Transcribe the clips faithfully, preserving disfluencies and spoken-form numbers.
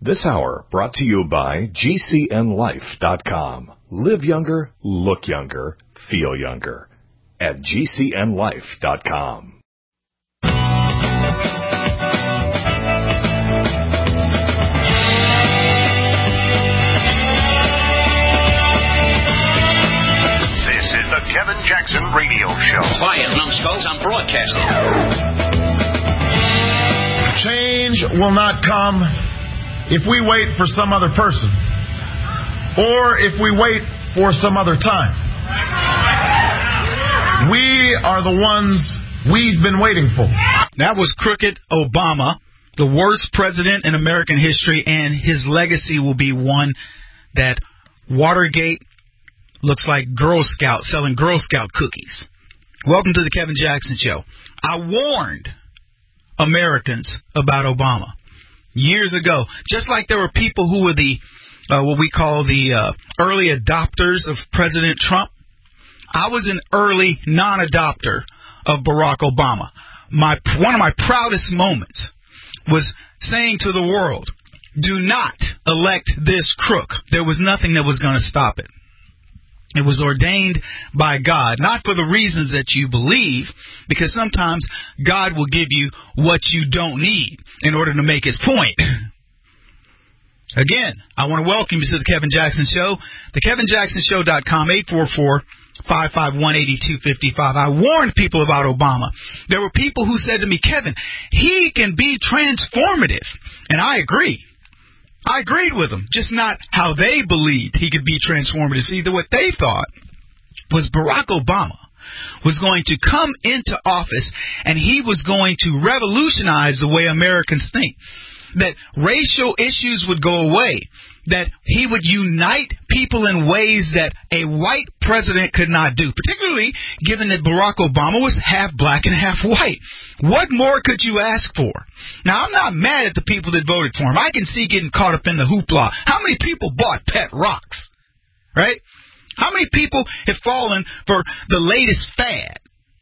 This hour brought to you by G C N life dot com. Live younger, look younger, feel younger at G C N life dot com. This is the Kevin Jackson Radio Show. Quiet, numbskulls, I'm broadcasting. Change will not come if we wait for some other person, or if we wait for some other time. We are the ones we've been waiting for. That was crooked Obama, the worst president in American history, and his legacy will be one that Watergate looks like Girl Scout selling Girl Scout cookies. Welcome to the Kevin Jackson Show. I warned Americans about Obama years ago, just like there were people who were the uh, what we call the uh, early adopters of President Trump. I was an early non-adopter of Barack Obama. My one of my proudest moments was saying to the world, do not elect this crook. There was nothing that was going to stop it. It was ordained by God, not for the reasons that you believe, because sometimes God will give you what you don't need in order to make his point. Again, I want to welcome you to the Kevin Jackson Show, the kevin jackson show dot com, eight four four, five five one, eight two five five. I warned people about Obama. There were people who said to me, Kevin, he can be transformative. And I agree. I agreed with them, just not how they believed he could be transformative. See, what they thought was Barack Obama was going to come into office and he was going to revolutionize the way Americans think, that racial issues would go away, that he would unite people in ways that a white president could not do, particularly given that Barack Obama was half black and half white. What more could you ask for? Now, I'm not mad at the people that voted for him. I can see getting caught up in the hoopla. How many people bought pet rocks, right? How many people have fallen for the latest fad?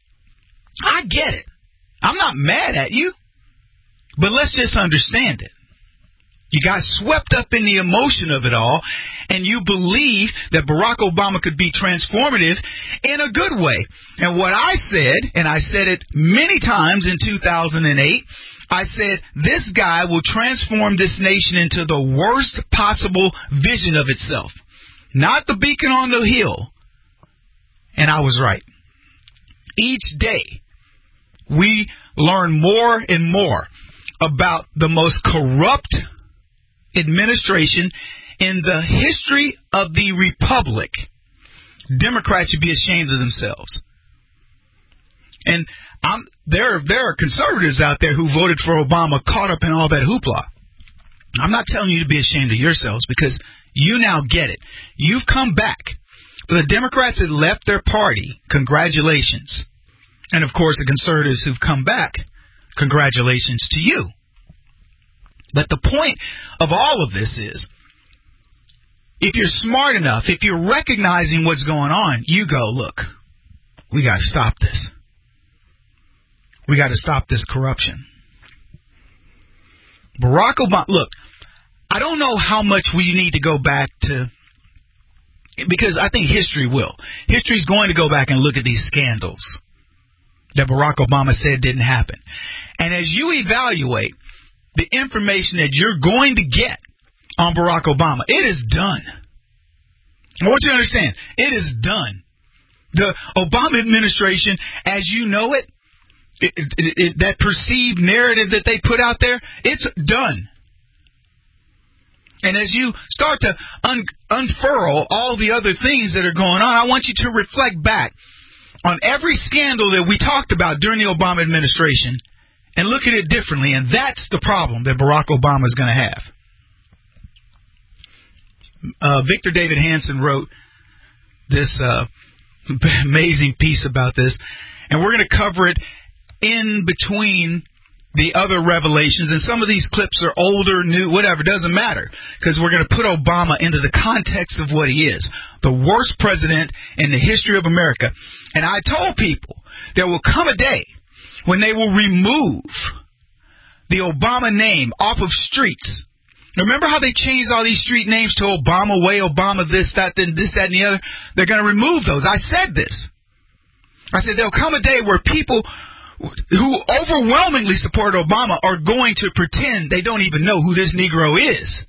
I get it. I'm not mad at you, but let's just understand it. You got swept up in the emotion of it all, and you believe that Barack Obama could be transformative in a good way. And what I said, and I said it many times in two thousand eight, I said this guy will transform this nation into the worst possible vision of itself, not the beacon on the hill. And I was right. Each day, we learn more and more about the most corrupt administration in the history of the republic. Democrats should be ashamed of themselves. And I'm, there, there are conservatives out there who voted for Obama caught up in all that hoopla. I'm not telling you to be ashamed of yourselves, because you now get it. You've come back. For the Democrats that left their party, congratulations. And, of course, the conservatives who've come back, congratulations to you. But the point of all of this is, if you're smart enough, if you're recognizing what's going on, you go, look, we got to stop this. We got to stop this corruption. Barack Obama, look, I don't know how much we need to go back to, because I think history will. History's going to go back and look at these scandals that Barack Obama said didn't happen. And as you evaluate the information that you're going to get on Barack Obama, it is done. I want you to understand, it is done. The Obama administration, as you know it, it, it, it that perceived narrative that they put out there, it's done. And as you start to un- unfurl all the other things that are going on, I want you to reflect back on every scandal that we talked about during the Obama administration and look at it differently. And that's the problem that Barack Obama is going to have. Uh, Victor David Hanson wrote this uh, amazing piece about this, and we're going to cover it in between the other revelations. And some of these clips are older, new, whatever, doesn't matter, because we're going to put Obama into the context of what he is, the worst president in the history of America. And I told people there will come a day when they will remove the Obama name off of streets Remember how they changed all these street names to Obama Way, Obama this, that, then this, that, and the other? They're going to remove those. I said this. I said there'll come a day where people who overwhelmingly support Obama are going to pretend they don't even know who this Negro is.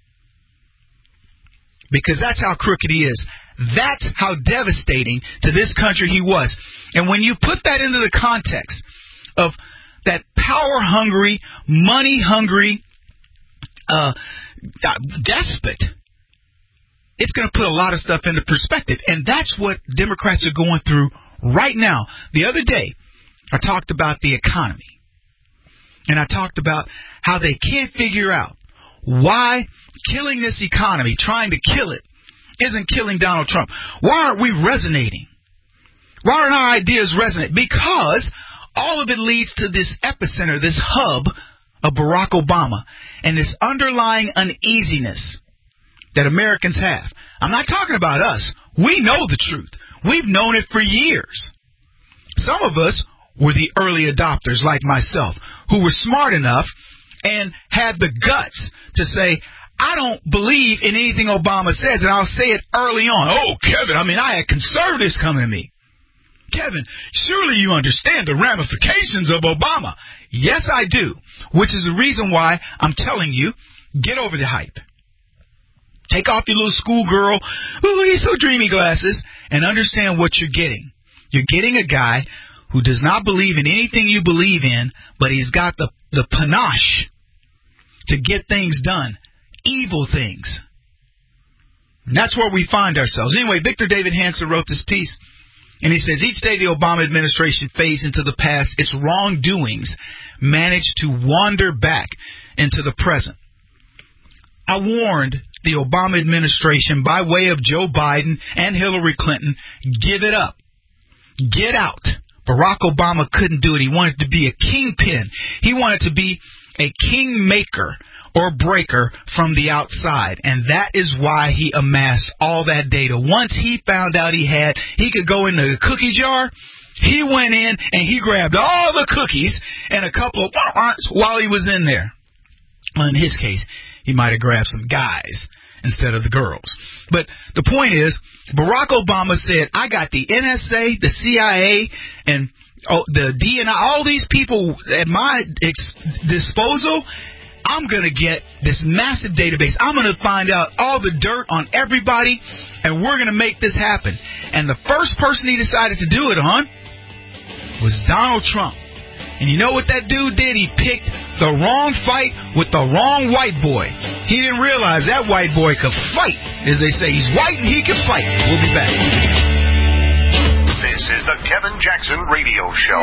Because that's how crooked he is. That's how devastating to this country he was. And when you put that into the context of that power-hungry, money-hungry uh, despot, it's going to put a lot of stuff into perspective. And that's what Democrats are going through right now. The other day, I talked about the economy. And I talked about how they can't figure out why killing this economy, trying to kill it, isn't killing Donald Trump. Why aren't we resonating? Why aren't our ideas resonate? Because all of it leads to this epicenter, this hub of Barack Obama and this underlying uneasiness that Americans have. I'm not talking about us. We know the truth. We've known it for years. Some of us were the early adopters like myself who were smart enough and had the guts to say, I don't believe in anything Obama says, and I'll say it early on. Oh, Kevin, I mean, I had conservatives coming to me. Kevin, surely you understand the ramifications of Obama. Yes, I do, which is the reason why I'm telling you, get over the hype. Take off your little schoolgirl, oh, he's so dreamy glasses, and understand what you're getting. You're getting a guy who does not believe in anything you believe in, but he's got the, the panache to get things done. Evil things. And that's where we find ourselves. Anyway, Victor David Hanson wrote this piece, and he says, each day the Obama administration fades into the past, its wrongdoings manage to wander back into the present. I warned the Obama administration by way of Joe Biden and Hillary Clinton, give it up. Get out. Barack Obama couldn't do it. He wanted to be a kingpin. He wanted to be a kingmaker or breaker from the outside. And that is why he amassed all that data. Once he found out he had, he could go into the cookie jar, he went in and he grabbed all the cookies and a couple of while he was in there. Well, in his case, he might have grabbed some guys instead of the girls. But the point is, Barack Obama said, I got the N S A, the C I A, and oh, the D N I, all these people at my ex- disposal. I'm going to get this massive database. I'm going to find out all the dirt on everybody, and we're going to make this happen. And the first person he decided to do it on was Donald Trump. And you know what that dude did? He picked the wrong fight with the wrong white boy. He didn't realize that white boy could fight. As they say, he's white and he can fight. We'll be back. This is the Kevin Jackson Radio Show.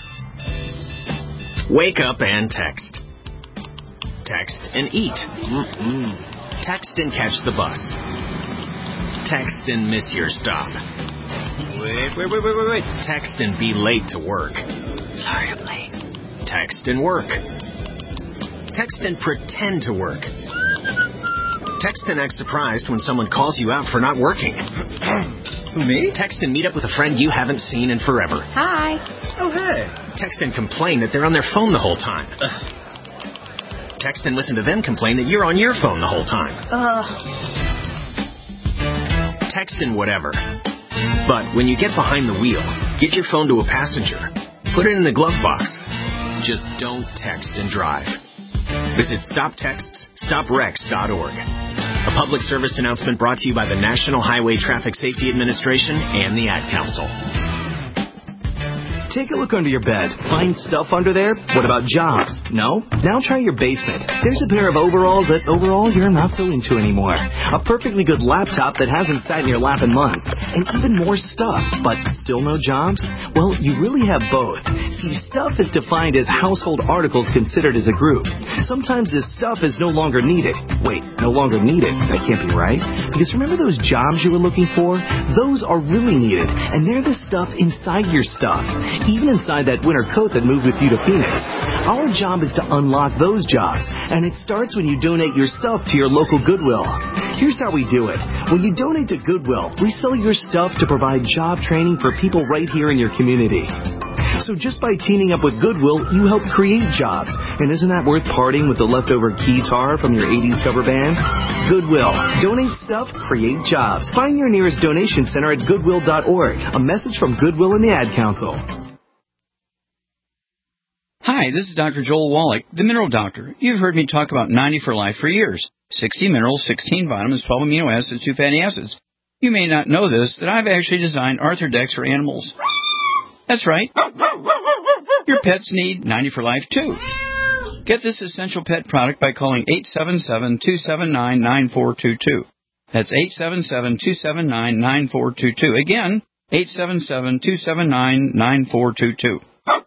Wake up and text. Text and eat. Mm-mm. Text and catch the bus. Text and miss your stop. Wait, wait, wait, wait, wait, wait. Text and be late to work. Sorry, I'm late. Text and work. Text and pretend to work. Text and act surprised when someone calls you out for not working. Me? Text and meet up with a friend you haven't seen in forever. Hi. Oh, hey. Text and complain that they're on their phone the whole time. Ugh. Text and listen to them complain that you're on your phone the whole time. Ugh. Text and whatever. But when you get behind the wheel, get your phone to a passenger. Put it in the glove box. Just don't text and drive. Visit stop texts stop wrecks dot org. A public service announcement brought to you by the National Highway Traffic Safety Administration and the Ad Council. Take a look under your bed. Find stuff under there? What about jobs? No? Now try your basement. There's a pair of overalls that overall you're not so into anymore. A perfectly good laptop that hasn't sat in your lap in months. And even more stuff, but still no jobs? Well, you really have both. See, stuff is defined as household articles considered as a group. Sometimes this stuff is no longer needed. Wait, no longer needed? That can't be right. Because remember those jobs you were looking for? Those are really needed. And they're the stuff inside your stuff. Even inside that winter coat that moved with you to Phoenix. Our job is to unlock those jobs, and it starts when you donate your stuff to your local Goodwill. Here's how we do it. When you donate to Goodwill, we sell your stuff to provide job training for people right here in your community. So just by teaming up with Goodwill, you help create jobs. And isn't that worth parting with the leftover guitar from your eighties cover band? Goodwill. Donate stuff, create jobs. Find your nearest donation center at goodwill dot org. A message from Goodwill and the Ad Council. Hi, this is Doctor Joel Wallach, the Mineral Doctor. You've heard me talk about ninety for Life for years. sixty minerals, sixteen vitamins, twelve amino acids, two fatty acids. You may not know this, that I've actually designed Arthrodex for animals. That's right. Your pets need ninety for Life, too. Get this essential pet product by calling eight seven seven, two seven nine, nine four two two. That's eight seven seven, two seven nine, nine four two two. Again, eight seven seven, two seven nine, nine four two two.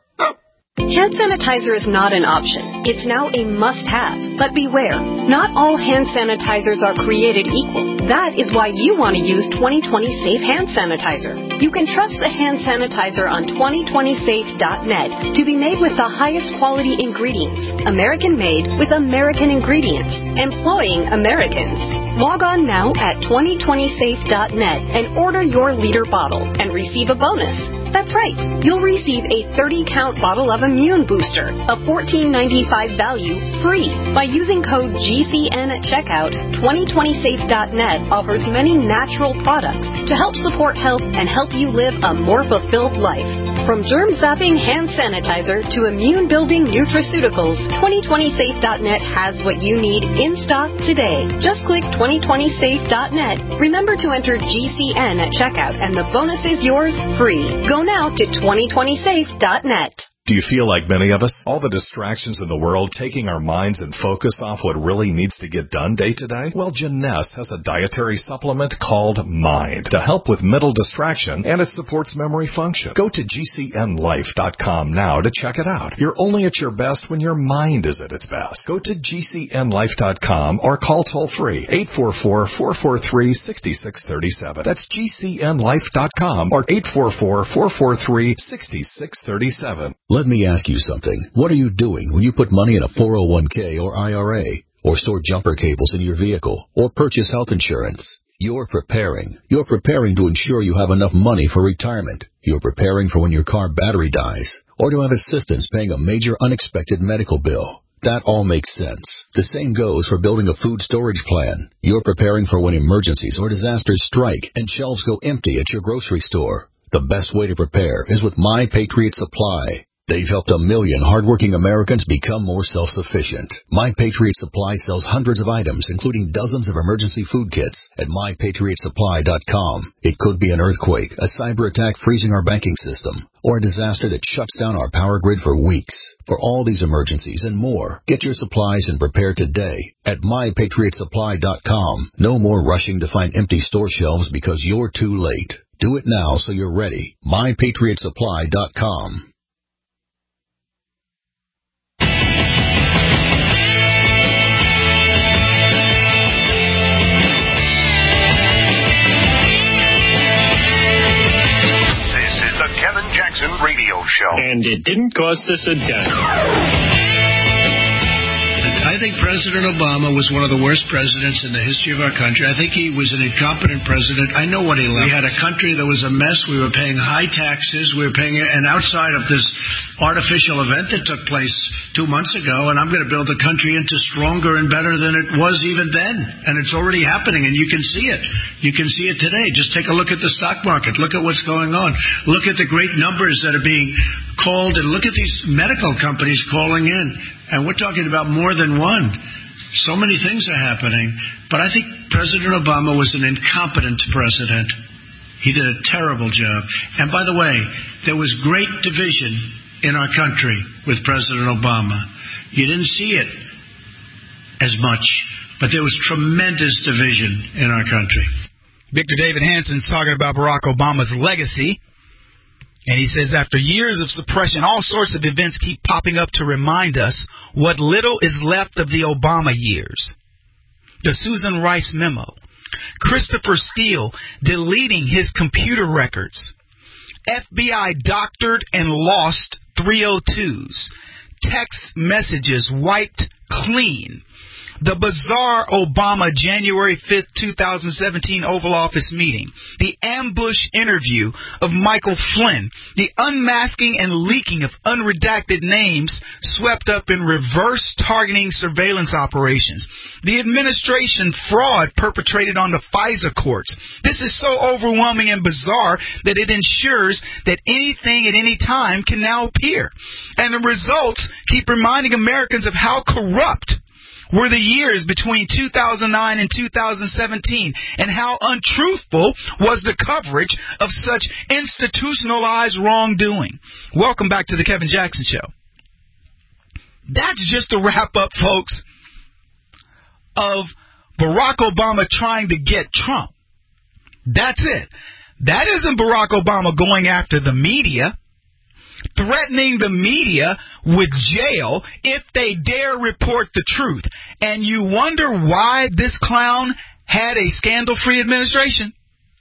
Hand sanitizer is not an option. It's now a must-have. But beware, not all hand sanitizers are created equal. That is why you want to use twenty twenty Safe Hand Sanitizer. You can trust the hand sanitizer on twenty twenty safe dot net to be made with the highest quality ingredients, American-made with American ingredients, employing Americans. Log on now at twenty twenty safe dot net and order your liter bottle and receive a bonus. That's right. You'll receive a thirty count bottle of Immune Booster, a fourteen ninety-five value, free. By using code G C N at checkout, twenty twenty safe dot net offers many natural products to help support health and help you live a more fulfilled life. From germ-zapping hand sanitizer to immune-building nutraceuticals, twenty twenty safe dot net has what you need in stock today. Just click twenty twenty safe dot net. Remember to enter G C N at checkout and the bonus is yours free. Go now to twenty twenty safe dot net. Do you feel like many of us? All the distractions in the world taking our minds and focus off what really needs to get done day to day? Well, Janess has a dietary supplement called Mind to help with mental distraction, and it supports memory function. Go to G C N life dot com now to check it out. You're only at your best when your mind is at its best. Go to G C N life dot com or call toll-free eight four four, four four three, six six three seven. That's G C N life dot com or eight four four, four four three, six six three seven. Let me ask you something. What are you doing when you put money in a four oh one k or I R A, or store jumper cables in your vehicle, or purchase health insurance? You're preparing. You're preparing to ensure you have enough money for retirement. You're preparing for when your car battery dies, or to have assistance paying a major unexpected medical bill. That all makes sense. The same goes for building a food storage plan. You're preparing for when emergencies or disasters strike and shelves go empty at your grocery store. The best way to prepare is with My Patriot Supply. They've helped a million hardworking Americans become more self-sufficient. My Patriot Supply sells hundreds of items, including dozens of emergency food kits at my patriot supply dot com. It could be an earthquake, a cyber attack freezing our banking system, or a disaster that shuts down our power grid for weeks. For all these emergencies and more, get your supplies and prepare today at my patriot supply dot com. No more rushing to find empty store shelves because you're too late. Do it now so you're ready. my patriot supply dot com. Kevin Jackson Radio Show. And it didn't cost us a dime. I think President Obama was one of the worst presidents in the history of our country. I think he was an incompetent president. I know what he left. We had a country that was a mess. We were paying high taxes. We were paying, and outside of this artificial event that took place two months ago, and I'm going to build the country into stronger and better than it was even then. And it's already happening, and you can see it. You can see it today. Just take a look at the stock market. Look at what's going on. Look at the great numbers that are being called, and look at these medical companies calling in. And we're talking about more than one. So many things are happening. But I think President Obama was an incompetent president. He did a terrible job. And by the way, there was great division in our country with President Obama. You didn't see it as much, but there was tremendous division in our country. Victor David Hanson's talking about Barack Obama's legacy. And he says, after years of suppression, all sorts of events keep popping up to remind us what little is left of the Obama years. The Susan Rice memo. Christopher Steele deleting his computer records. F B I doctored and lost three oh twos. Text messages wiped clean. The bizarre Obama January fifth, twenty seventeen Oval Office meeting, the ambush interview of Michael Flynn, the unmasking and leaking of unredacted names swept up in reverse targeting surveillance operations, the administration fraud perpetrated on the FISA courts. This is so overwhelming and bizarre that it ensures that anything at any time can now appear. And the results keep reminding Americans of how corrupt were the years between two thousand nine and two thousand seventeen, and how untruthful was the coverage of such institutionalized wrongdoing. Welcome back to the Kevin Jackson Show. That's just a wrap up, folks, of Barack Obama trying to get Trump. That's it. That isn't Barack Obama going after the media, threatening the media with jail if they dare report the truth. And you wonder why this clown had a scandal-free administration?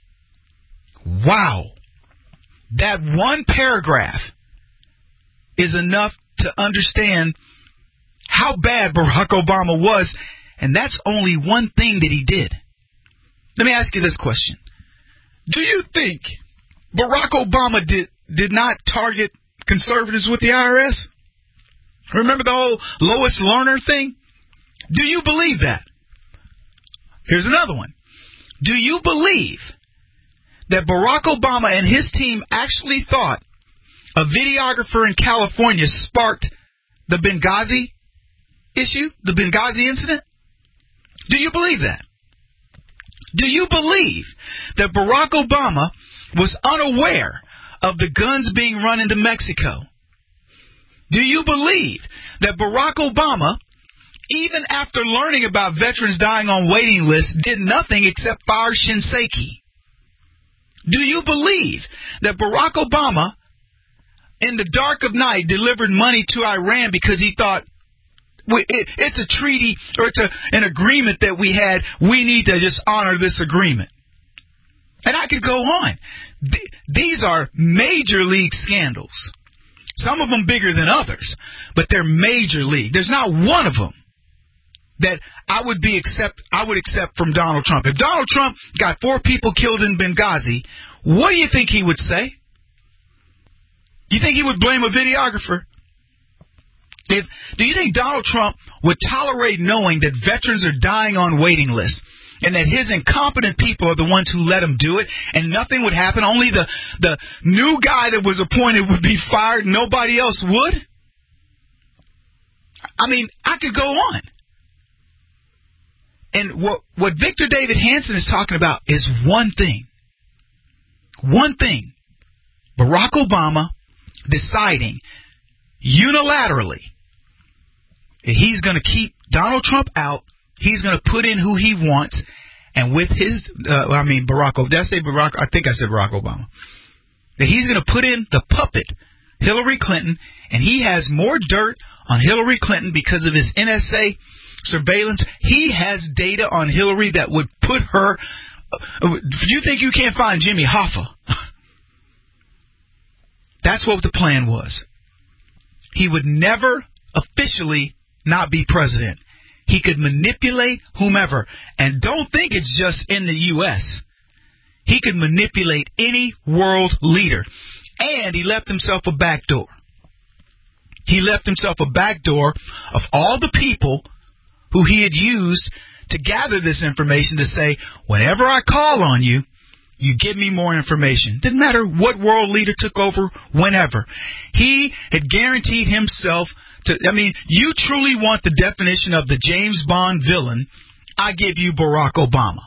Wow. That one paragraph is enough to understand how bad Barack Obama was, and that's only one thing that he did. Let me ask you this question. Do you think Barack Obama did, did not target conservatives with the I R S? Remember the whole Lois Lerner thing? Do you believe that? Here's another one. Do you believe that Barack Obama and his team actually thought a videographer in California sparked the Benghazi issue, the Benghazi incident? Do you believe that? Do you believe that Barack Obama was unaware of the guns being run into Mexico? Do you believe that Barack Obama, even after learning about veterans dying on waiting lists, did nothing except fire Shinseki? Do you believe that Barack Obama, in the dark of night, delivered money to Iran because he thought, it, it's a treaty or it's a, an agreement that we had, we need to just honor this agreement? And I could go on. Th- these are major league scandals. Some of them bigger than others, but they're major league. There's not one of them that I would be accept I would accept from Donald Trump. If Donald Trump got four people killed in Benghazi, what do you think he would say? You think he would blame a videographer? If, do you think Donald Trump would tolerate knowing that veterans are dying on waiting lists and that his incompetent people are the ones who let him do it and nothing would happen? Only the, the new guy that was appointed would be fired. Nobody else would? I mean, I could go on. And what, what Victor David Hanson is talking about is one thing. One thing. Barack Obama deciding unilaterally that he's going to keep Donald Trump out. He's going to put in who he wants. And with his, uh, I mean, Barack Obama, did I say Barack? I think I said Barack Obama. That he's going to put in the puppet, Hillary Clinton, and he has more dirt on Hillary Clinton because of his N S A surveillance. He has data on Hillary that would put her. Uh, you think you can't find Jimmy Hoffa? That's what the plan was. He would never officially not be president. He could manipulate whomever. And don't think it's just in the U S. He could manipulate any world leader. And he left himself a back door. He left himself a back door of all the people who he had used to gather this information to say, whenever I call on you, you give me more information. Didn't matter what world leader took over, whenever. He had guaranteed himself to, I mean, you truly want the definition of the James Bond villain, I give you Barack Obama.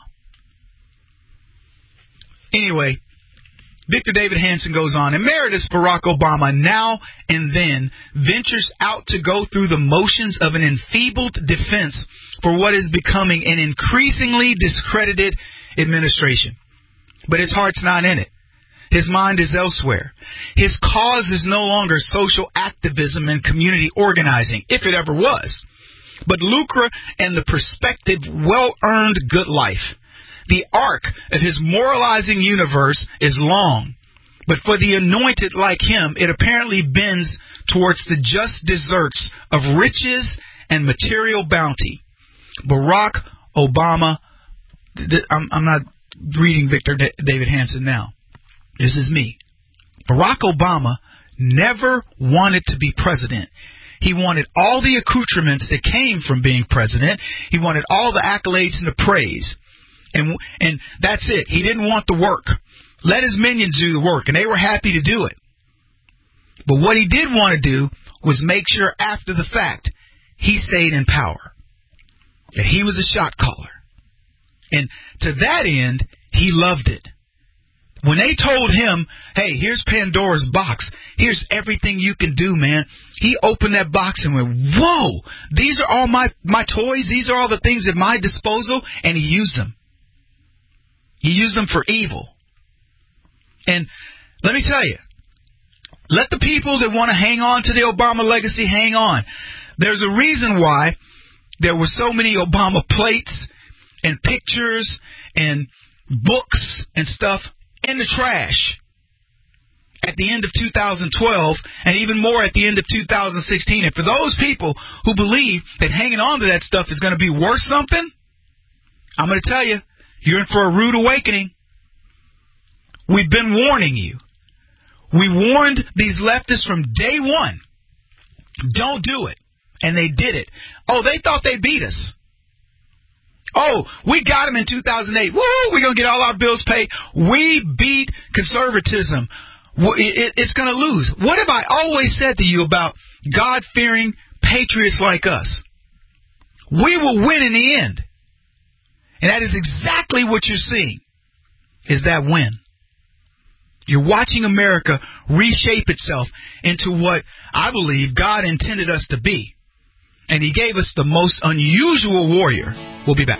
Anyway, Victor David Hanson goes on, Emeritus Barack Obama now and then ventures out to go through the motions of an enfeebled defense for what is becoming an increasingly discredited administration. But his heart's not in it. His mind is elsewhere. His cause is no longer social activism and community organizing, if it ever was, but lucre and the prospective well-earned good life. The arc of his moralizing universe is long, but for the anointed like him, it apparently bends towards the just deserts of riches and material bounty. Barack Obama, I'm, I'm not reading Victor David Hanson now. This is me. Barack Obama never wanted to be president. He wanted all the accoutrements that came from being president. He wanted all the accolades and the praise. And and that's it. He didn't want the work. Let his minions do the work, and they were happy to do it. But what he did want to do was make sure after the fact he stayed in power, that he was a shot caller. And to that end, he loved it. When they told him, hey, here's Pandora's box, here's everything you can do, man, he opened that box and went, whoa, these are all my, my toys, these are all the things at my disposal, and he used them. He used them for evil. And let me tell you, let the people that want to hang on to the Obama legacy hang on. There's a reason why there were so many Obama plates and pictures and books and stuff in the trash at the end of two thousand twelve and even more at the end of two thousand sixteen. And for those people who believe that hanging on to that stuff is going to be worth something, I'm going to tell you, you're in for a rude awakening. We've been warning you. We warned these leftists from day one. Don't do it. And they did it. Oh, they thought they beat us. Oh, we got them in two thousand eight. Woo, we're going to get all our bills paid. We beat conservatism. It's going to lose. What have I always said to you about God-fearing patriots like us? We will win in the end. And that is exactly what you're seeing, is that win. You're watching America reshape itself into what I believe God intended us to be. And he gave us the most unusual warrior. We'll be back.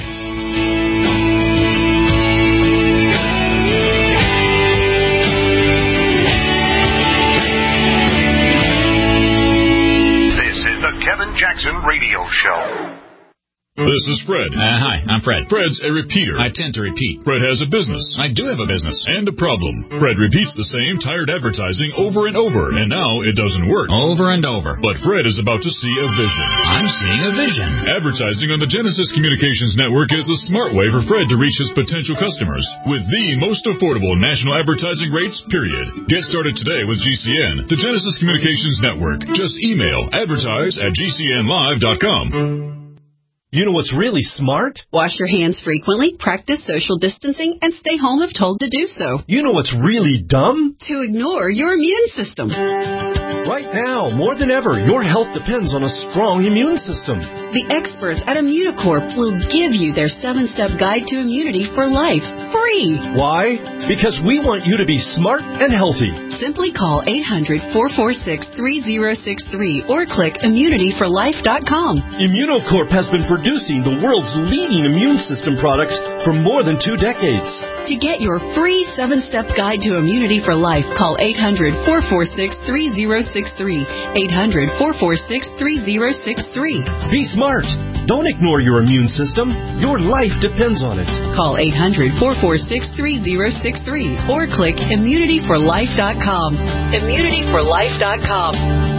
This is the Kevin Jackson Radio Show. This is Fred. Uh, hi, I'm Fred. Fred's a repeater. I tend to repeat. Fred has a business. I do have a business. And a problem. Fred repeats the same tired advertising over and over, and now it doesn't work. Over and over. But Fred is about to see a vision. I'm seeing a vision. Advertising on the Genesis Communications Network is the smart way for Fred to reach his potential customers with the most affordable national advertising rates, period. Get started today with G C N, the Genesis Communications Network. Just email advertise at G C N live dot com. You know what's really smart? Wash your hands frequently, practice social distancing, and stay home if told to do so. You know what's really dumb? To ignore your immune system. Right now, more than ever, your health depends on a strong immune system. The experts at Immunocorp will give you their seven-step guide to immunity for life, free. Why? Because we want you to be smart and healthy. Simply call eight hundred, four four six, three zero six three or click immunity for life dot com. Immunocorp has been producing the world's leading immune system products for more than two decades. To get your free seven-step guide to immunity for life, call eight hundred, four four six, three zero six three. eight hundred, four four six, three zero six three. Be smart. Don't ignore your immune system. Your life depends on it. Call eight hundred, four four six, three zero six three or click immunity for life dot com. immunity for life dot com.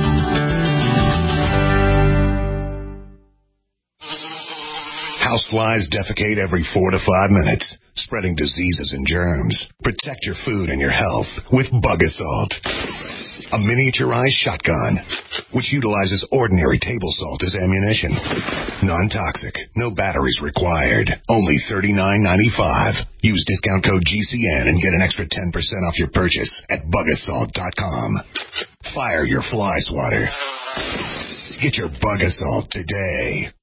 Houseflies defecate every four to five minutes, spreading diseases and germs. Protect your food and your health with Bug Assault. A miniaturized shotgun, which utilizes ordinary table salt as ammunition. Non-toxic, no batteries required. Only thirty-nine ninety-five. Use discount code G C N and get an extra ten percent off your purchase at bug assault dot com. Fire your fly swatter. Get your Bug Assault today.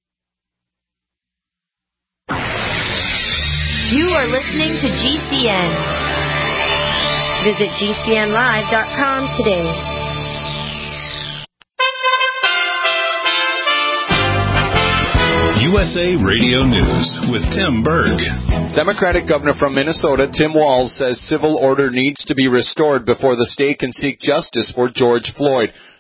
You are listening to G C N. Visit G C N live dot com today. U S A Radio News with Tim Berg. Democratic governor from Minnesota, Tim Walz, says civil order needs to be restored before the state can seek justice for George Floyd.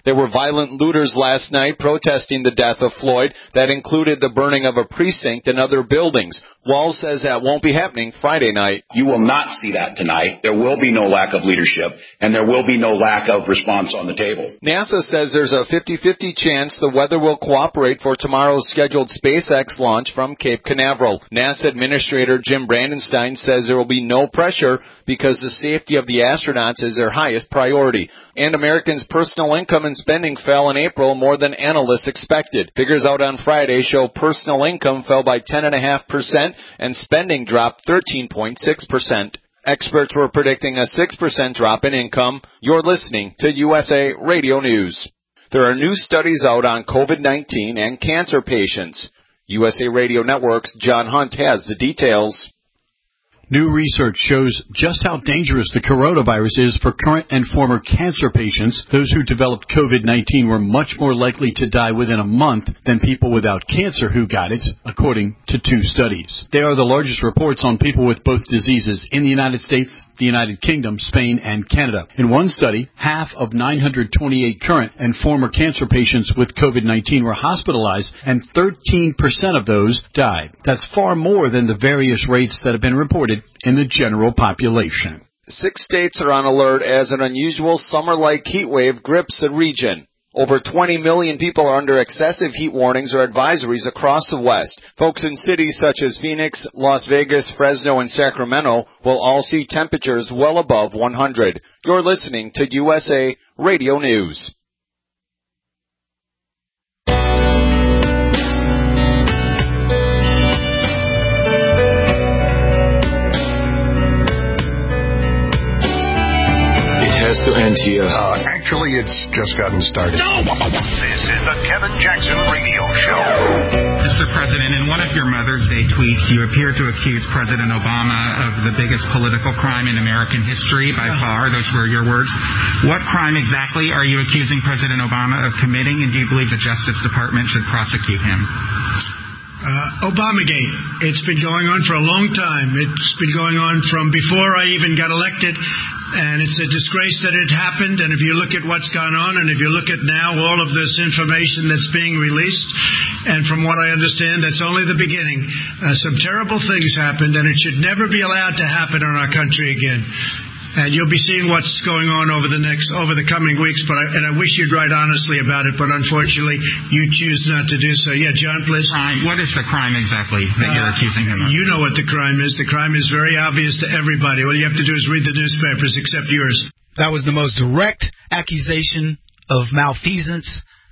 There were violent looters last night protesting the death of Floyd. That included the burning of a precinct and other buildings. Walz says that won't be happening Friday night. You will not see that tonight. There will be no lack of leadership, and there will be no lack of response on the table. NASA says there's a fifty-fifty chance the weather will cooperate for tomorrow's scheduled SpaceX launch from Cape Canaveral. NASA Administrator Jim Brandenstein says there will be no pressure because the safety of the astronauts is their highest priority. And Americans' personal income and spending fell in April more than analysts expected. Figures out on Friday show personal income fell by ten point five percent and spending dropped thirteen point six percent. Experts were predicting a six percent drop in income. You're listening to U S A Radio News. There are new studies out on COVID nineteen and cancer patients. U S A Radio Network's John Hunt has the details. New research shows just how dangerous the coronavirus is for current and former cancer patients. Those who developed COVID nineteen were much more likely to die within a month than people without cancer who got it, according to two studies. They are the largest reports on people with both diseases in the United States, the United Kingdom, Spain, and Canada. In one study, half of nine hundred twenty-eight current and former cancer patients with COVID nineteen were hospitalized, and thirteen percent of those died. That's far more than the various rates that have been reported in the general population. Six states are on alert as an unusual summer-like heat wave grips the region. Over twenty million people are under excessive heat warnings or advisories across the West. Folks in cities such as Phoenix, Las Vegas, Fresno, and Sacramento will all see temperatures well above one hundred. You're listening to U S A Radio News. Has to end here. Uh, actually, it's just gotten started. No! This is the Kevin Jackson Radio Show. Mister President, in one of your Mother's Day tweets, you appear to accuse President Obama of the biggest political crime in American history by far. Those were your words. What crime exactly are you accusing President Obama of committing, and do you believe the Justice Department should prosecute him? Uh, Obamagate. It's been going on for a long time. It's been going on from before I even got elected. And it's a disgrace that it happened. And if you look at what's gone on, and if you look at now all of this information that's being released, and from what I understand, that's only the beginning. Uh, some terrible things happened, and it should never be allowed to happen in our country again. And you'll be seeing what's going on over the next, over the coming weeks. But I, and I wish you'd write honestly about it, but unfortunately, you choose not to do so. Yeah, John, please. Crime. What is the crime exactly that uh, you're accusing him of? You know what the crime is. The crime is very obvious to everybody. All you have to do is read the newspapers, except yours. That was the most direct accusation of malfeasance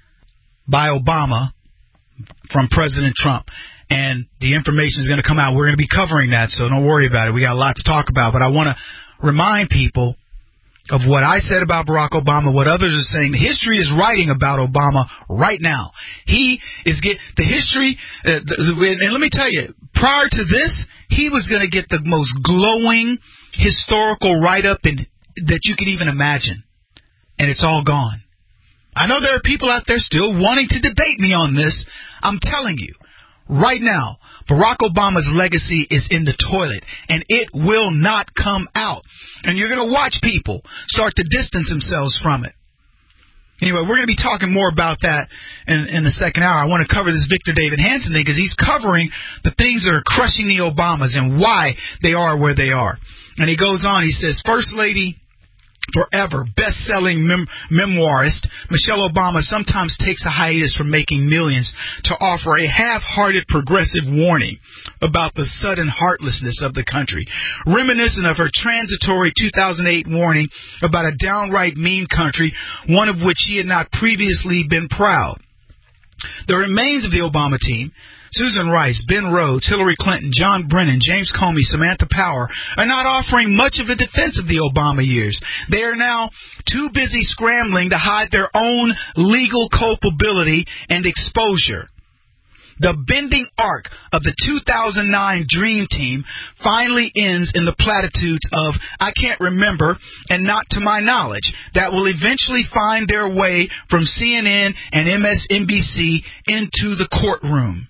by Obama from President Trump. And the information is going to come out. We're going to be covering that, so don't worry about it. We got a lot to talk about. But I want to remind people of what I said about Barack Obama, what others are saying. History is writing about Obama right now. He is get the history, uh, the, and let me tell you, prior to this, he was going to get the most glowing historical write-up in, that you could even imagine, and it's all gone. I know there are people out there still wanting to debate me on this. I'm telling you, right now, Barack Obama's legacy is in the toilet, and it will not come out. And you're going to watch people start to distance themselves from it. Anyway, we're going to be talking more about that in, in the second hour. I want to cover this Victor David Hanson thing because he's covering the things that are crushing the Obamas and why they are where they are. And he goes on, he says, First Lady forever best-selling mem- memoirist Michelle Obama sometimes takes a hiatus from making millions to offer a half-hearted progressive warning about the sudden heartlessness of the country, reminiscent of her transitory two thousand eight warning about a downright mean country, one of which she had not previously been proud. The remains of the Obama team, Susan Rice, Ben Rhodes, Hillary Clinton, John Brennan, James Comey, Samantha Power, are not offering much of a defense of the Obama years. They are now too busy scrambling to hide their own legal culpability and exposure. The bending arc of the two thousand nine Dream Team finally ends in the platitudes of, I can't remember, and not to my knowledge, that will eventually find their way from C N N and M S N B C into the courtroom.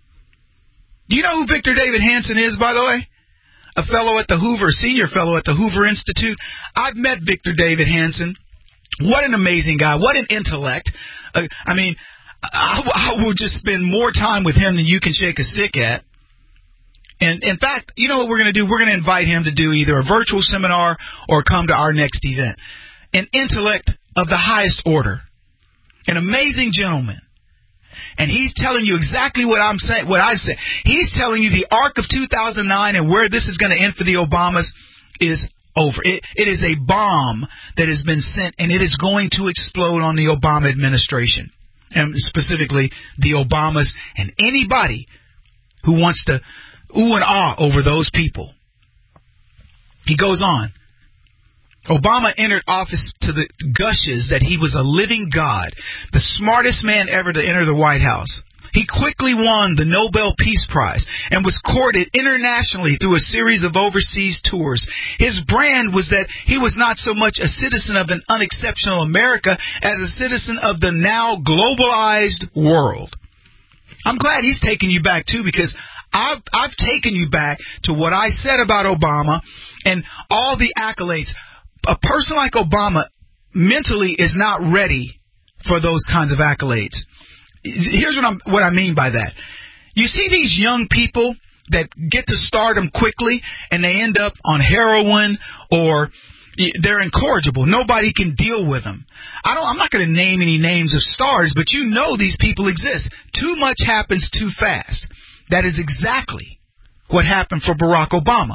Do you know who Victor David Hanson is, by the way? A fellow at the Hoover, senior fellow at the Hoover Institute. I've met Victor David Hanson. What an amazing guy. What an intellect. Uh, I mean, I, I will just spend more time with him than you can shake a stick at. And in fact, you know what we're going to do? We're going to invite him to do either a virtual seminar or come to our next event. An intellect of the highest order. An amazing gentleman. And he's telling you exactly what I'm saying, what I've said. He's telling you the arc of two thousand nine and where this is going to end for the Obamas is over. It, it is a bomb that has been sent, and it is going to explode on the Obama administration, and specifically the Obamas and anybody who wants to ooh and ah over those people. He goes on. Obama entered office to the gushes that he was a living god, the smartest man ever to enter the White House. He quickly won the Nobel Peace Prize and was courted internationally through a series of overseas tours. His brand was that he was not so much a citizen of an unexceptional America as a citizen of the now globalized world. I'm glad he's taking you back, too, because I've, I've taken you back to what I said about Obama and all the accolades. A person like Obama mentally is not ready for those kinds of accolades. Here's what, I'm, what I mean by that. You see these young people that get to stardom quickly and they end up on heroin or they're incorrigible. Nobody can deal with them. I don't, I'm not going to name any names of stars, but you know these people exist. Too much happens too fast. That is exactly what happened for Barack Obama.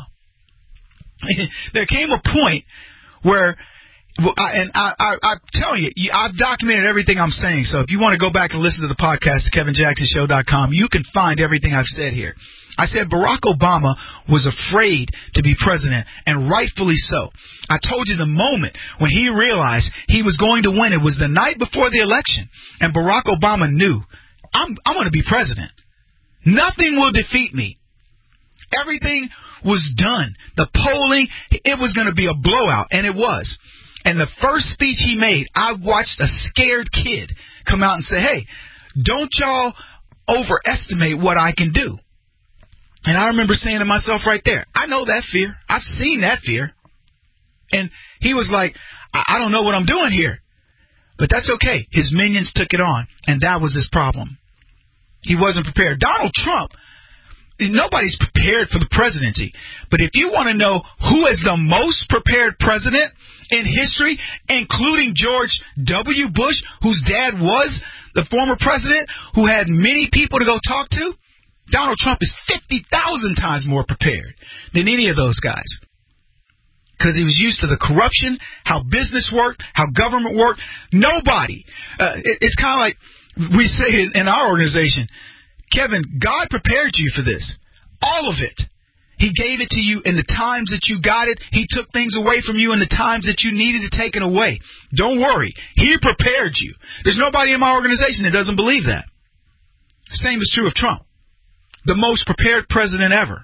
There came a point where, and I, I, I'm telling you, I've documented everything I'm saying. So if you want to go back and listen to the podcast, Kevin Jackson Show dot com, you can find everything I've said here. I said Barack Obama was afraid to be president, and rightfully so. I told you the moment when he realized he was going to win, it was the night before the election, and Barack Obama knew, I'm, I'm going to be president. Nothing will defeat me. Everything was done. The polling, it was going to be a blowout, and it was. And the first speech he made, I watched a scared kid come out and say, hey, don't y'all overestimate what I can do. And I remember saying to myself right there, I know that fear. I've seen that fear. And he was like, I, I don't know what I'm doing here. But that's okay. His minions took it on, and that was his problem. He wasn't prepared. Donald Trump, nobody's prepared for the presidency. But if you want to know who is the most prepared president in history, including George W. Bush, whose dad was the former president, who had many people to go talk to, Donald Trump is fifty thousand times more prepared than any of those guys. Because he was used to the corruption, how business worked, how government worked. Nobody. Uh, it, it's kind of like we say in, in our organization, Kevin, God prepared you for this. All of it. He gave it to you in the times that you got it. He took things away from you in the times that you needed to take it away. Don't worry. He prepared you. There's nobody in my organization that doesn't believe that. Same is true of Trump. The most prepared president ever.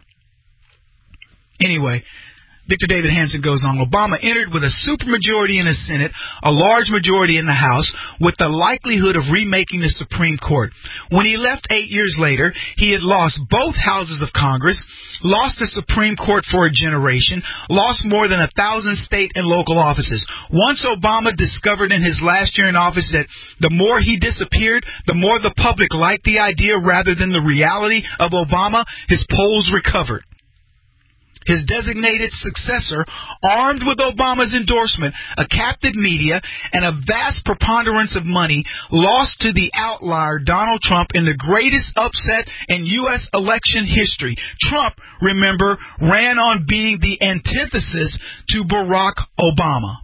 Anyway, Victor David Hanson goes on. Obama entered with a supermajority in the Senate, a large majority in the House, with the likelihood of remaking the Supreme Court. When he left eight years later, he had lost both houses of Congress, lost the Supreme Court for a generation, lost more than a thousand state and local offices. Once Obama discovered in his last year in office that the more he disappeared, the more the public liked the idea rather than the reality of Obama, his polls recovered. His designated successor, armed with Obama's endorsement, a captive media, and a vast preponderance of money, lost to the outlier Donald Trump in the greatest upset in U S election history. Trump, remember, ran on being the antithesis to Barack Obama.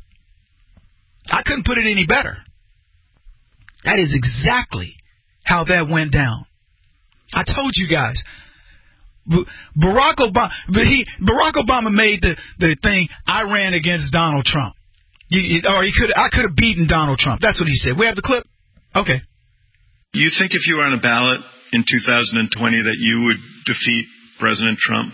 I couldn't put it any better. That is exactly how that went down. I told you guys. Barack Obama, he, Barack Obama made the, the thing, I ran against Donald Trump. You, or he could, I could have beaten Donald Trump. That's what he said. We have the clip? Okay. You think if you were on a ballot in two thousand twenty that you would defeat President Trump?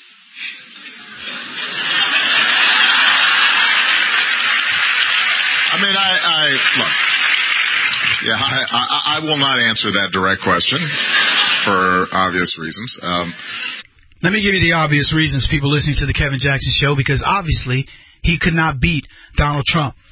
I mean, I, I look, yeah, I, I, I will not answer that direct question. For obvious reasons. Um, Let me give you the obvious reasons, people listening to the Kevin Jackson Show, because obviously he could not beat Donald Trump.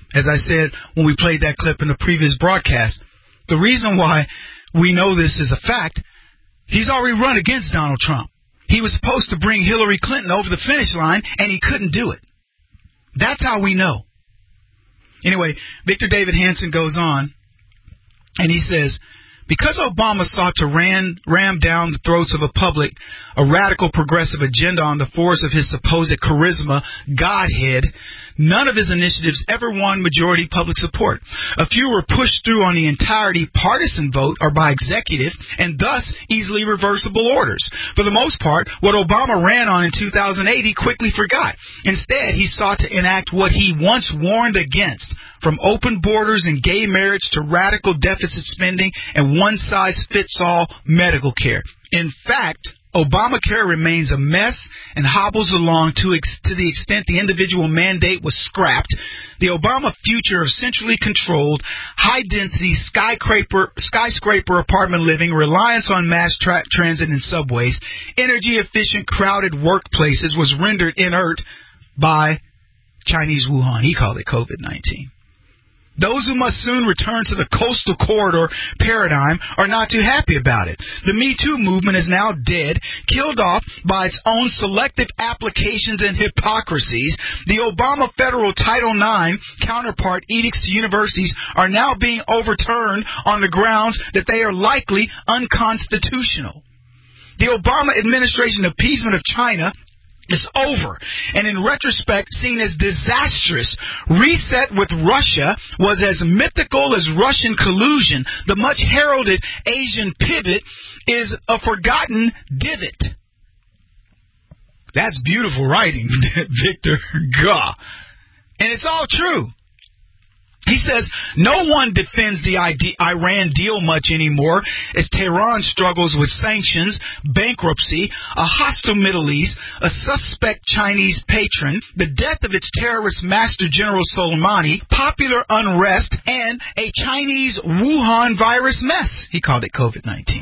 As I said when we played that clip in the previous broadcast, the reason why we know this is a fact, he's already run against Donald Trump. He was supposed to bring Hillary Clinton over the finish line, and he couldn't do it. That's how we know. Anyway, Victor David Hanson goes on, and he says, because Obama sought to ram, ram down the throats of a public, a radical progressive agenda on the force of his supposed charisma, Godhead, none of his initiatives ever won majority public support. A few were pushed through on the entirety partisan vote or by executive and thus easily reversible orders. For the most part, what Obama ran on in two thousand eight, he quickly forgot. Instead, he sought to enact what he once warned against, from open borders and gay marriage to radical deficit spending and one-size-fits-all medical care. In fact, Obamacare remains a mess and hobbles along to, ex- to the extent the individual mandate was scrapped. The Obama future of centrally controlled, high-density skyscraper, skyscraper apartment living, reliance on mass tra- transit and subways, energy-efficient, crowded workplaces was rendered inert by Chinese Wuhan. He called it COVID nineteen. Those who must soon return to the coastal corridor paradigm are not too happy about it. The Me Too movement is now dead, killed off by its own selective applications and hypocrisies. The Obama federal Title nine counterpart edicts to universities are now being overturned on the grounds that they are likely unconstitutional. The Obama administration appeasement of China is over, and in retrospect seen as disastrous. Reset with Russia was as mythical as Russian collusion. The much heralded Asian pivot is a forgotten divot. That's beautiful writing, Victor. Gah. And it's all true. He says no one defends the Iran deal much anymore as Tehran struggles with sanctions, bankruptcy, a hostile Middle East, a suspect Chinese patron, the death of its terrorist master General Soleimani, popular unrest, and a Chinese Wuhan virus mess. He called it COVID nineteen.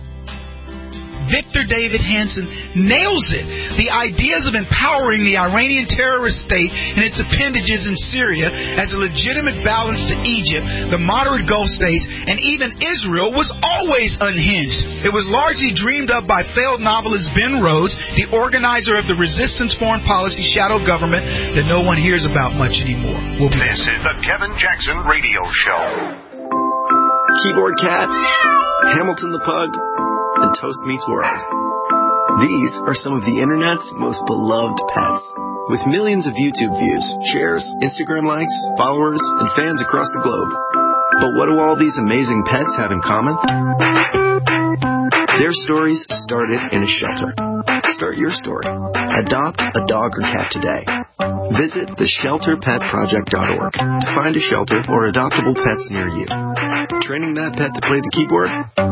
Victor David Hanson nails it. The ideas of empowering the Iranian terrorist state and its appendages in Syria as a legitimate balance to Egypt, the moderate Gulf states, and even Israel was always unhinged. It was largely dreamed up by failed novelist Ben Rhodes, the organizer of the resistance foreign policy shadow government that no one hears about much anymore. We'll this is the Kevin Jackson Radio Show. Keyboard Cat, Hamilton the Pug, and Toast Meets World. These are some of the internet's most beloved pets. With millions of YouTube views, shares, Instagram likes, followers, and fans across the globe. But what do all these amazing pets have in common? Their stories started in a shelter. Start your story. Adopt a dog or cat today. Visit the shelter pet project dot org to find a shelter or adoptable pets near you. Training that pet to play the keyboard?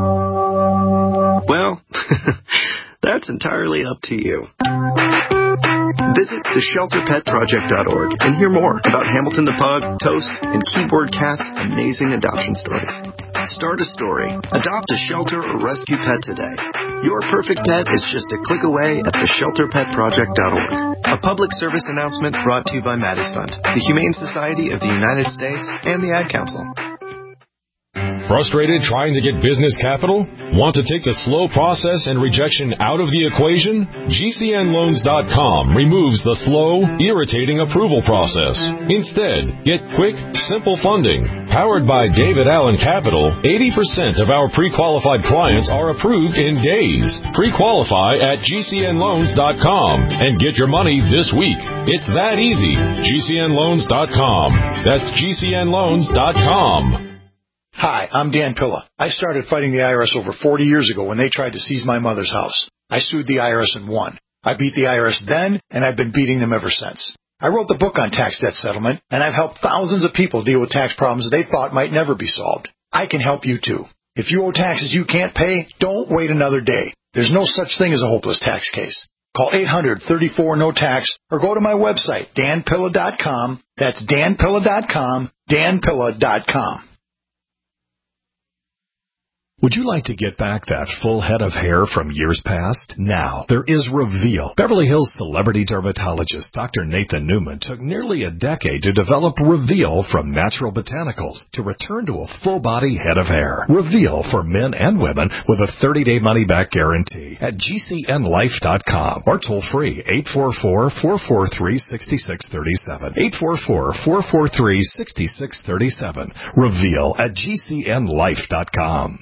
Well, that's entirely up to you. Visit the shelter pet project dot org and hear more about Hamilton the Pug, Toast, and Keyboard Cat's amazing adoption stories. Start a story. Adopt a shelter or rescue pet today. Your perfect pet is just a click away at the shelter pet project dot org. A public service announcement brought to you by Maddie's Fund, the Humane Society of the United States, and the Ad Council. Frustrated trying to get business capital? Want to take the slow process and rejection out of the equation? G C N loans dot com removes the slow, irritating approval process. Instead, get quick, simple funding. Powered by David Allen Capital, eighty percent of our pre-qualified clients are approved in days. Pre-qualify at G C N loans dot com and get your money this week. It's that easy. G C N loans dot com. That's G C N loans dot com. Hi, I'm Dan Pilla. I started fighting the I R S over forty years ago when they tried to seize my mother's house. I sued the I R S and won. I beat the I R S then, and I've been beating them ever since. I wrote the book on tax debt settlement, and I've helped thousands of people deal with tax problems they thought might never be solved. I can help you too. If you owe taxes you can't pay, don't wait another day. There's no such thing as a hopeless tax case. Call eight hundred, thirty-four, no tax or go to my website, dan pilla dot com. That's dan pilla dot com, dan pilla dot com. Would you like to get back that full head of hair from years past? Now, there is Reveal. Beverly Hills celebrity dermatologist Doctor Nathan Newman took nearly a decade to develop Reveal from natural botanicals to return to a full-body head of hair. Reveal for men and women with a thirty-day money-back guarantee at G C N life dot com or toll-free eight four four, four four three, six six three seven. eight four four, four four three, six six three seven. Reveal at G C N life dot com.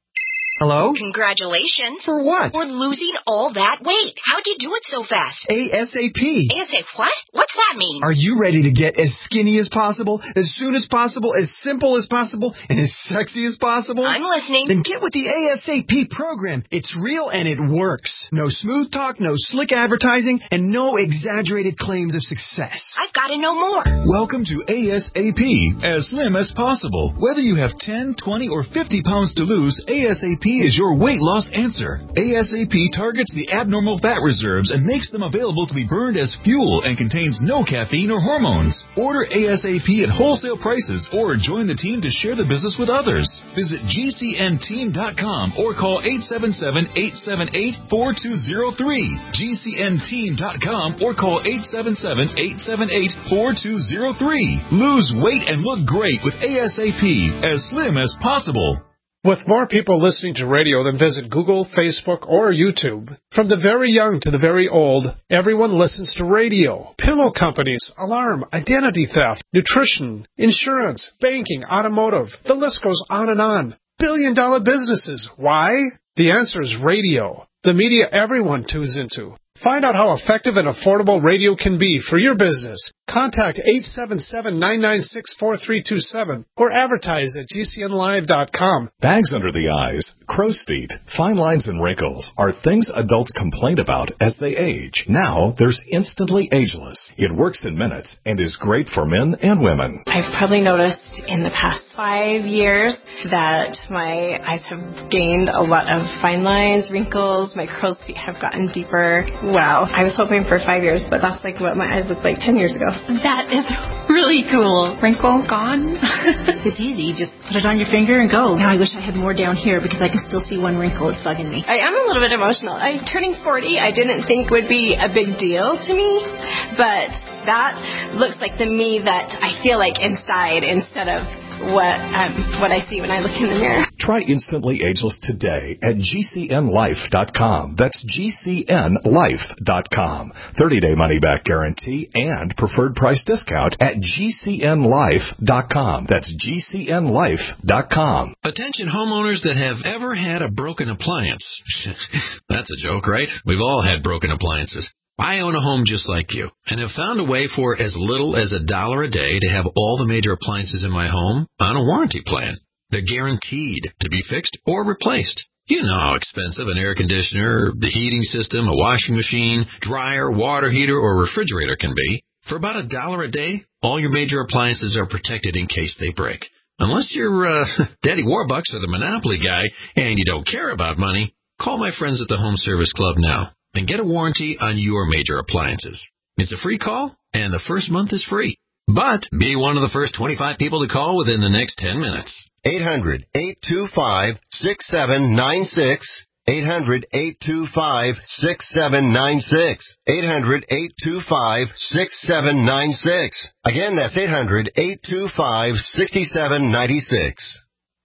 Hello? Congratulations. For what? For losing all that weight. How'd you do it so fast? ASAP. ASAP what? What's that mean? Are you ready to get as skinny as possible, as soon as possible, as simple as possible, and as sexy as possible? I'm listening. Then get with the ASAP program. It's real and it works. No smooth talk, no slick advertising, and no exaggerated claims of success. I've got to know more. Welcome to ASAP, as slim as possible. Whether you have ten, twenty, or fifty pounds to lose, ASAP is your weight loss answer. ASAP targets the abnormal fat reserves and makes them available to be burned as fuel and contains no caffeine or hormones. Order ASAP at wholesale prices or join the team to share the business with others. Visit G C N team dot com or call eight seven seven, eight seven eight, four two zero three. G C N team dot com or call eight seven seven, eight seven eight, four two zero three. Lose weight and look great with ASAP, as slim as possible. With more people listening to radio than visit Google, Facebook, or YouTube, from the very young to the very old, everyone listens to radio. Pillow companies, alarm, identity theft, nutrition, insurance, banking, automotive. The list goes on and on. Billion dollar businesses. Why? The answer is radio. The media everyone tunes into. Find out how effective and affordable radio can be for your business. Contact eight seven seven, nine nine six, four three two seven or advertise at G C N live dot com. Bags under the eyes, crow's feet, fine lines and wrinkles are things adults complain about as they age. Now, there's Instantly Ageless. It works in minutes and is great for men and women. I've probably noticed in the past five years that my eyes have gained a lot of fine lines, wrinkles, my crow's feet have gotten deeper. Wow. I was hoping for five years, but that's like what my eyes looked like ten years ago. That is really cool. Wrinkle gone. It's easy. You just put it on your finger and go. Now I wish I had more down here because I can still see one wrinkle. It's bugging me. I am a little bit emotional. I turning forty, I didn't think would be a big deal to me, but that looks like the me that I feel like inside instead of what um, what I see when I look in the mirror. Try Instantly Ageless today at G C N life dot com. That's G C N life dot com. thirty-day money-back guarantee and preferred price discount at G C N life dot com. That's G C N life dot com. Attention homeowners that have ever had a broken appliance. That's a joke, right? We've all had broken appliances. I own a home just like you and have found a way for as little as a dollar a day to have all the major appliances in my home on a warranty plan. They're guaranteed to be fixed or replaced. You know how expensive an air conditioner, the heating system, a washing machine, dryer, water heater, or refrigerator can be. For about a dollar a day, all your major appliances are protected in case they break. Unless you're uh, Daddy Warbucks or the Monopoly guy and you don't care about money, call my friends at the Home Service Club now and get a warranty on your major appliances. It's a free call, and the first month is free. But be one of the first twenty-five people to call within the next ten minutes. eight hundred, eight two five, six seven nine six. eight hundred, eight two five, six seven nine six. eight hundred, eight two five, six seven nine six. Again, that's eight hundred, eight two five, six seven nine six.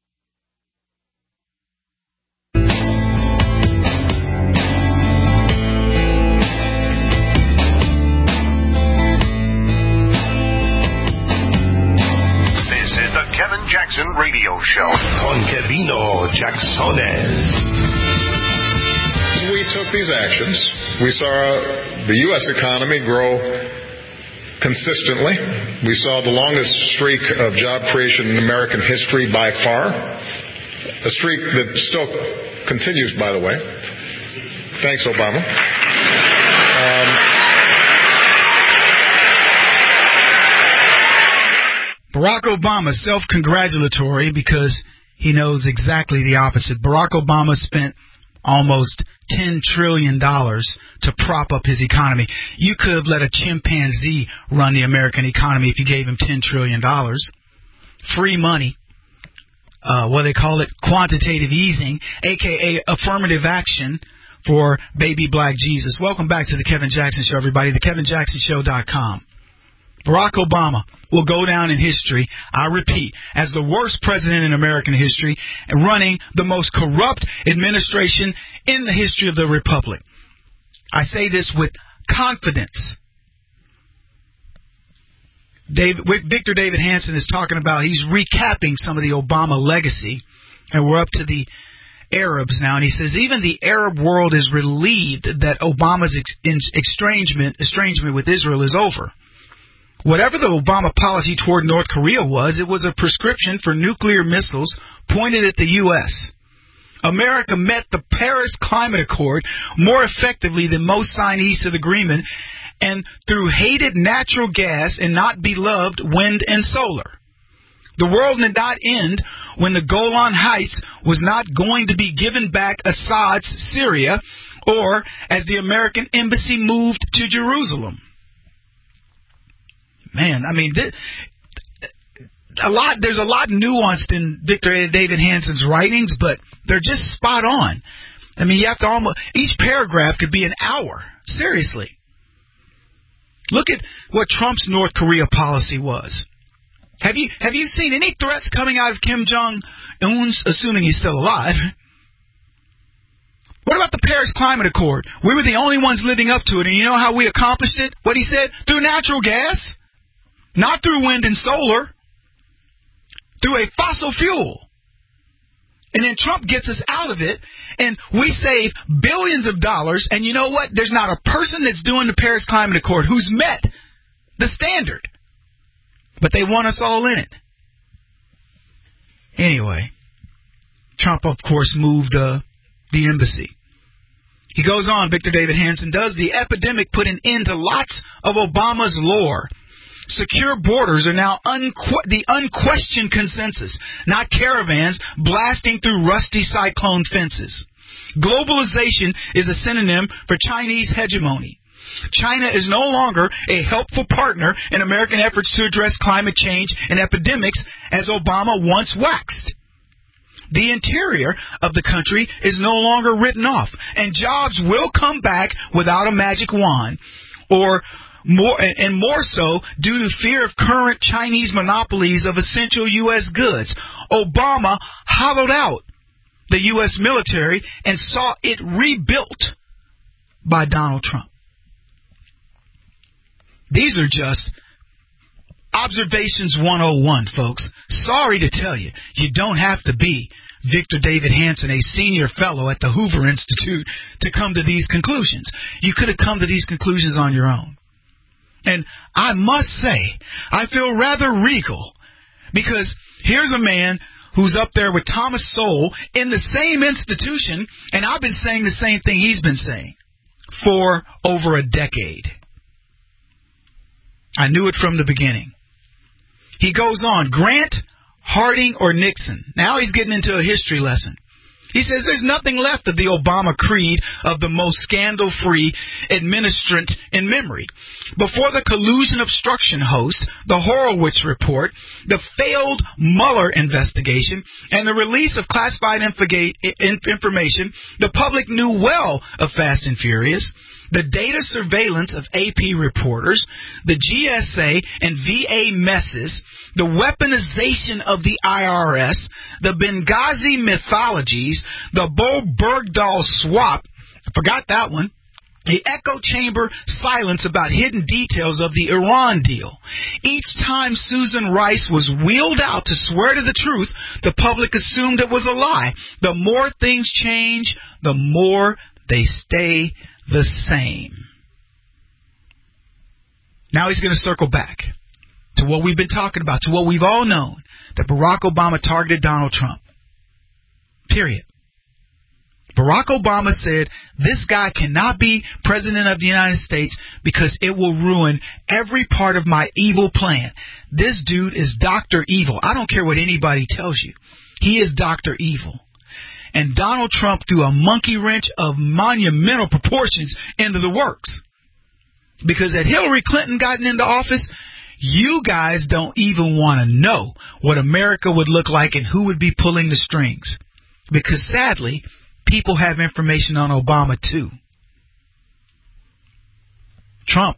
Kevin Jackson Radio Show on Kevino Jacksones. We took these actions. We saw the U S economy grow consistently. We saw the longest streak of job creation in American history by far. A streak that still continues, by the way. Thanks, Obama. Um, Barack Obama, self-congratulatory because he knows exactly the opposite. Barack Obama spent almost ten trillion dollars to prop up his economy. You could have let a chimpanzee run the American economy if you gave him ten trillion dollars. Free money. uh, what they call it, quantitative easing, a k a affirmative action for baby black Jesus. Welcome back to the Kevin Jackson Show, everybody, the kevin jackson show dot com. Barack Obama will go down in history, I repeat, as the worst president in American history and running the most corrupt administration in the history of the Republic. I say this with confidence. David, Victor David Hanson is talking about, he's recapping some of the Obama legacy, and we're up to the Arabs now, and he says even the Arab world is relieved that Obama's ex- estrangement, estrangement with Israel is over. Whatever the Obama policy toward North Korea was, it was a prescription for nuclear missiles pointed at the U S America met the Paris Climate Accord more effectively than most signees to the agreement, and through hated natural gas and not beloved wind and solar. The world did not end when the Golan Heights was not going to be given back Assad's Syria, or as the American embassy moved to Jerusalem. Man, I mean, this, a lot. There's a lot nuanced in Victor David Hanson's writings, but they're just spot on. I mean, you have to almost, each paragraph could be an hour. Seriously. Look at what Trump's North Korea policy was. Have you have you seen any threats coming out of Kim Jong-un, assuming he's still alive? What about the Paris Climate Accord? We were the only ones living up to it, and you know how we accomplished it? What he said? Through natural gas. Not through wind and solar. Through a fossil fuel. And then Trump gets us out of it, and we save billions of dollars, and you know what? There's not a person that's doing the Paris Climate Accord who's met the standard. But they want us all in it. Anyway, Trump, of course, moved uh, the embassy. He goes on, Victor David Hanson does, the epidemic put an end to lots of Obama's lore. Secure borders are now unque- the unquestioned consensus, not caravans blasting through rusty cyclone fences. Globalization is a synonym for Chinese hegemony. China is no longer a helpful partner in American efforts to address climate change and epidemics as Obama once waxed. The interior of the country is no longer written off, and jobs will come back without a magic wand, or more and more so due to fear of current Chinese monopolies of essential U S goods. Obama hollowed out the U S military and saw it rebuilt by Donald Trump. These are just observations one oh one, folks. Sorry to tell you, you don't have to be Victor David Hanson, a senior fellow at the Hoover Institute, to come to these conclusions. You could have come to these conclusions on your own. And I must say, I feel rather regal, because here's a man who's up there with Thomas Sowell in the same institution, and I've been saying the same thing he's been saying for over a decade. I knew it from the beginning. He goes on, Grant, Harding, or Nixon. Now he's getting into a history lesson. He says there's nothing left of the Obama creed of the most scandal-free administrant in memory. Before the collusion obstruction host, the Horowitz report, the failed Mueller investigation, and the release of classified information, the public knew well of Fast and Furious, the data surveillance of A P reporters, the G S A and V A messes, the weaponization of the I R S, the Benghazi mythologies, the Bo Bergdahl swap, I forgot that one, the echo chamber silence about hidden details of the Iran deal. Each time Susan Rice was wheeled out to swear to the truth, the public assumed it was a lie. The more things change, the more they stay the same. Now he's going to circle back to what we've been talking about, to what we've all known, that Barack Obama targeted Donald Trump. Period. Barack Obama said, this guy cannot be president of the United States because it will ruin every part of my evil plan. This dude is Doctor Evil. I don't care what anybody tells you. He is Doctor Evil. And Donald Trump threw a monkey wrench of monumental proportions into the works. Because had Hillary Clinton gotten into office, You guys don't even want to know what America would look like and who would be pulling the strings. Because sadly, people have information on Obama too. Trump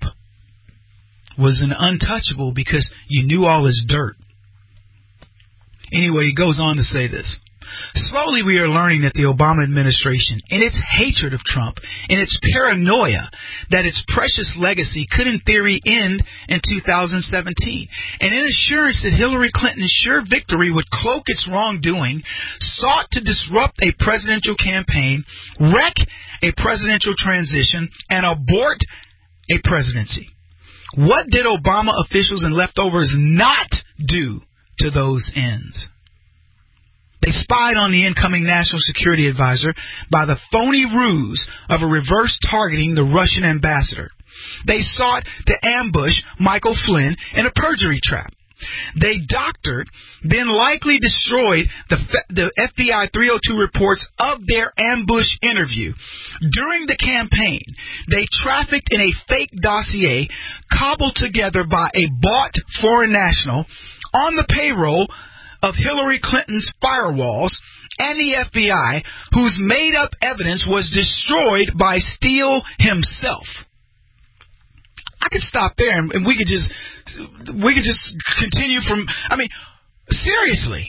was an untouchable because you knew all his dirt. Anyway, he goes on to say this. Slowly we are learning that the Obama administration, in its hatred of Trump, in its paranoia that its precious legacy could in theory end in two thousand seventeen, and in assurance that Hillary Clinton's sure victory would cloak its wrongdoing, sought to disrupt a presidential campaign, wreck a presidential transition, and abort a presidency. What did Obama officials and leftovers not do to those ends? They spied on the incoming National Security Advisor by the phony ruse of a reverse targeting the Russian ambassador. They sought to ambush Michael Flynn in a perjury trap. They doctored, then likely destroyed the, the F B I three oh two reports of their ambush interview. During the campaign, they trafficked in a fake dossier cobbled together by a bought foreign national on the payroll of Hillary Clinton's firewalls and the F B I, whose made-up evidence was destroyed by Steele himself. I could stop there and, and we could just we could just continue from, I mean, seriously.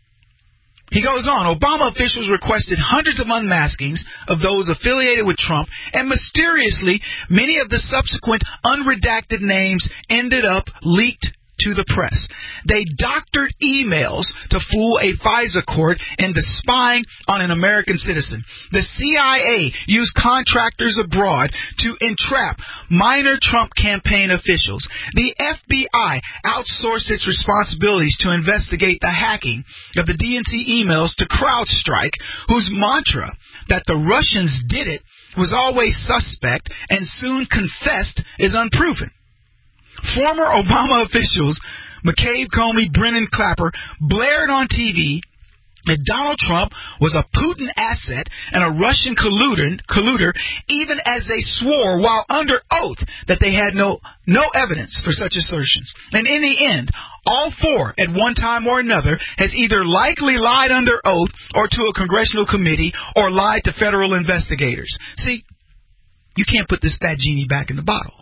He goes on, Obama officials requested hundreds of unmaskings of those affiliated with Trump, and mysteriously, many of the subsequent unredacted names ended up leaked to the press. They doctored emails to fool a FISA court into spying on an American citizen. The C I A used contractors abroad to entrap minor Trump campaign officials. The F B I outsourced its responsibilities to investigate the hacking of the D N C emails to CrowdStrike, whose mantra that the Russians did it was always suspect and soon confessed is unproven. Former Obama officials, McCabe, Comey, Brennan, Clapper, blared on T V that Donald Trump was a Putin asset and a Russian colluder, colluder, even as they swore while under oath that they had no, no evidence for such assertions. And in the end, all four, at one time or another, has either likely lied under oath or to a congressional committee or lied to federal investigators. See, you can't put this fat genie back in the bottle.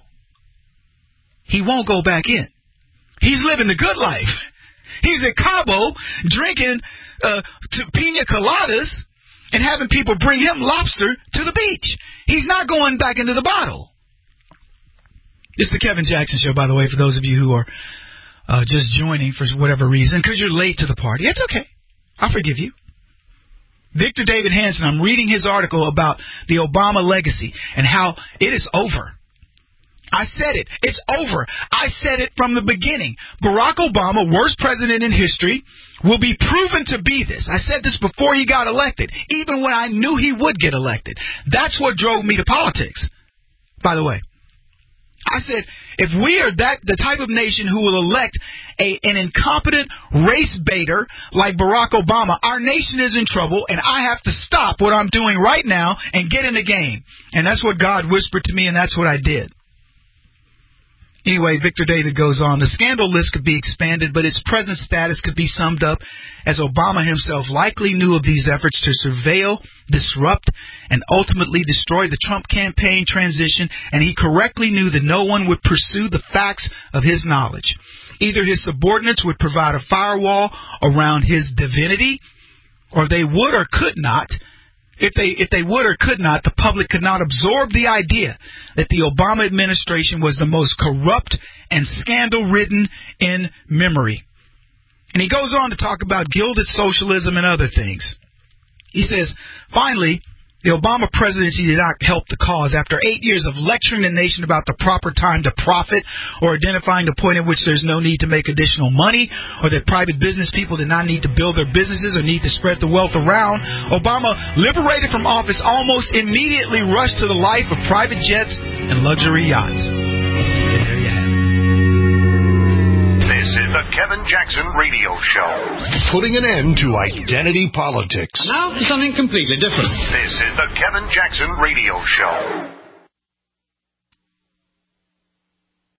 He won't go back in. He's living the good life. He's at Cabo drinking uh, pina coladas and having people bring him lobster to the beach. He's not going back into the bottle. It's the Kevin Jackson Show, by the way, for those of you who are uh, just joining for whatever reason, because you're late to the party. It's okay. I'll forgive you. Victor David Hanson, I'm reading his article about the Obama legacy and how it is over. I said it. It's over. I said it from the beginning. Barack Obama, worst president in history, will be proven to be this. I said this before he got elected, even when I knew he would get elected. That's what drove me to politics, by the way. I said, if we are that the type of nation who will elect a, an incompetent race baiter like Barack Obama, our nation is in trouble, and I have to stop what I'm doing right now and get in the game. And that's what God whispered to me, and that's what I did. Anyway, Victor David goes on. The scandal list could be expanded, but its present status could be summed up as Obama himself likely knew of these efforts to surveil, disrupt, and ultimately destroy the Trump campaign transition, and he correctly knew that no one would pursue the facts of his knowledge. Either his subordinates would provide a firewall around his divinity, or they would or could not If they if they would or could not, the public could not absorb the idea that the Obama administration was the most corrupt and scandal-ridden in memory. And he goes on to talk about gilded socialism and other things. He says, finally, the Obama presidency did not help the cause. After eight years of lecturing the nation about the proper time to profit or identifying the point at which there's no need to make additional money or that private business people did not need to build their businesses or need to spread the wealth around, Obama, liberated from office, almost immediately rushed to the life of private jets and luxury yachts. And there you have it. This is the Kevin Jackson Radio Show. Putting an end to identity politics. Now for something completely different. This is the Kevin Jackson Radio Show.